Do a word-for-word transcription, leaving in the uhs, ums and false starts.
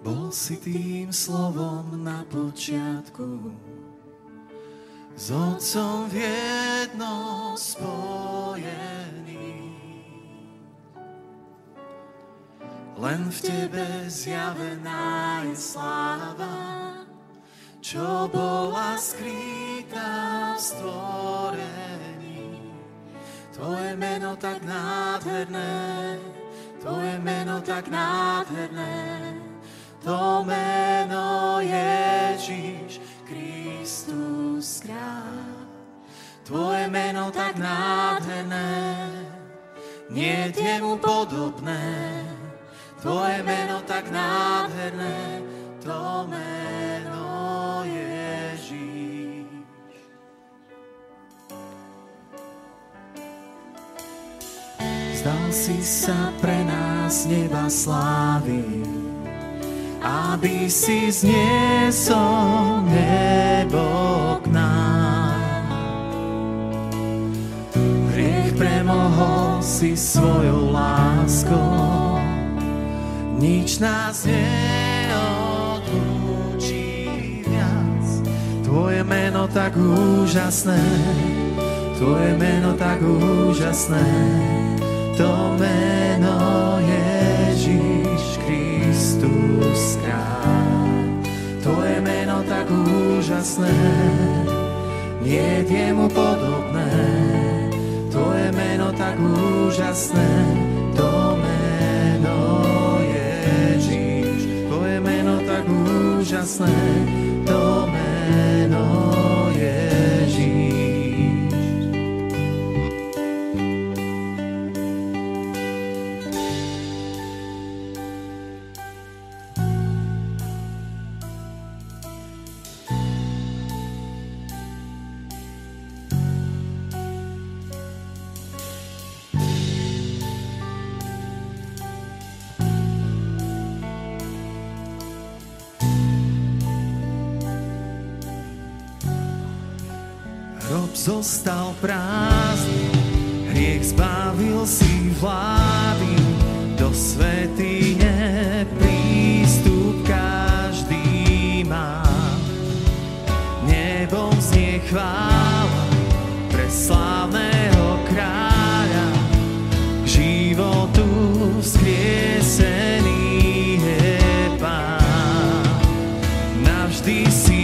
Bol si tým slovom na počiatku, s Otcom v jedno spojený. Len v Tebe zjavená je sláva, čo bola skrytá v stvorení. Tvoje meno tak nádherné, Tvoje meno tak nádherné, to meno Ježiš Kristus kráľ. Tvoje meno tak nádherné, nie je mu podobné. Tvoje meno tak nádherné, to meno Ježiš. Vzdal si sa pre nás neba slávy, aby si zniesol nebo k nám. Hriech premohol si svojou láskou, nič nás neodlúči viac. Tvoje meno tak úžasné, Tvoje meno tak úžasné, to meno Ježiš Kristus kráľ. Tvoje meno tak úžasné, nie je mu podobné. Tvoje meno tak úžasné, to meno Ježiš. Tvoje meno tak úžasné, to meno Ježiš. Zostal prázdny, hriech zbavil si vlády, do svätyne prístup každý má. Nebom znie chvála pre slávneho kráľa, k životu vzkriesený je Pán. Navždy si